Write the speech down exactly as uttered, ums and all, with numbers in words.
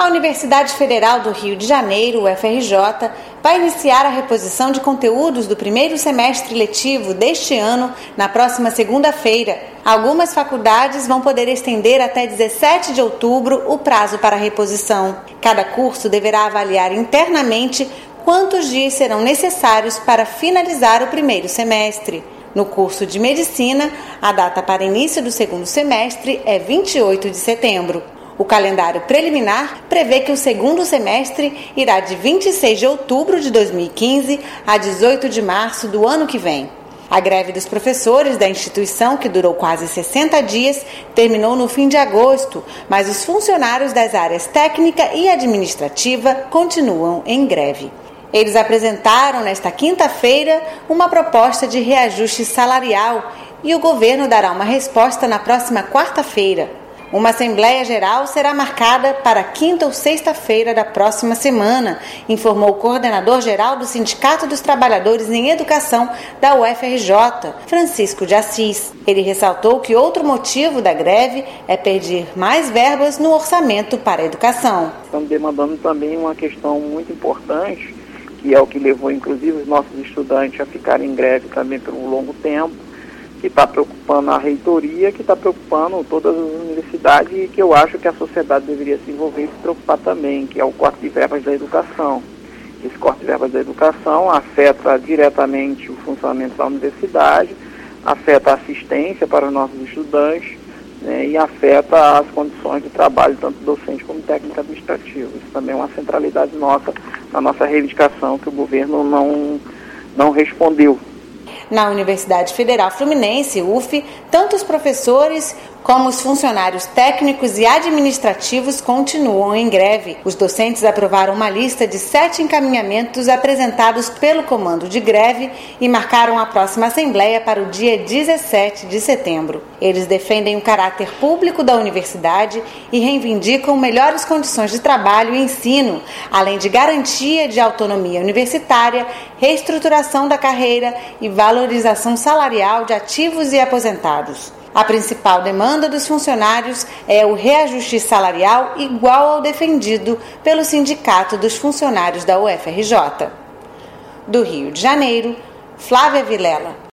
A Universidade Federal do Rio de Janeiro, U F R J, vai iniciar a reposição de conteúdos do primeiro semestre letivo deste ano na próxima segunda-feira. Algumas faculdades vão poder estender até dezessete de outubro o prazo para a reposição. Cada curso deverá avaliar internamente quantos dias serão necessários para finalizar o primeiro semestre. No curso de Medicina, a data para início do segundo semestre é vinte e oito de setembro. O calendário preliminar prevê que o segundo semestre irá de vinte e seis de outubro de dois mil e quinze a dezoito de março do ano que vem. A greve dos professores da instituição, que durou quase sessenta dias, terminou no fim de agosto, mas os funcionários das áreas técnica e administrativa continuam em greve. Eles apresentaram nesta quinta-feira uma proposta de reajuste salarial e o governo dará uma resposta na próxima quarta-feira. Uma Assembleia Geral será marcada para quinta ou sexta-feira da próxima semana, informou o coordenador-geral do Sindicato dos Trabalhadores em Educação da U F R J, Francisco de Assis. Ele ressaltou que outro motivo da greve é pedir mais verbas no orçamento para a educação. Estamos demandando também uma questão muito importante, que é o que levou inclusive os nossos estudantes a ficarem em greve também por um longo tempo, que está preocupando a reitoria, que está preocupando todas as universidades e que eu acho que a sociedade deveria se envolver e se preocupar também, que é o corte de verbas da educação. Esse corte de verbas da educação afeta diretamente o funcionamento da universidade, afeta a assistência para os nossos estudantes, né, e afeta as condições de trabalho, tanto docente como técnico administrativo. Isso também é uma centralidade nossa, na nossa reivindicação, que o governo não, não respondeu. Na Universidade Federal Fluminense, U F, tanto os professores como os funcionários técnicos e administrativos continuam em greve. Os docentes aprovaram uma lista de sete encaminhamentos apresentados pelo comando de greve e marcaram a próxima assembleia para o dia dezessete de setembro. Eles defendem o caráter público da universidade e reivindicam melhores condições de trabalho e ensino, além de garantia de autonomia universitária, reestruturação da carreira e valorização salarial de ativos e aposentados. A principal demanda dos funcionários é o reajuste salarial igual ao defendido pelo Sindicato dos Funcionários da U F R J. Do Rio de Janeiro, Flávia Vilela.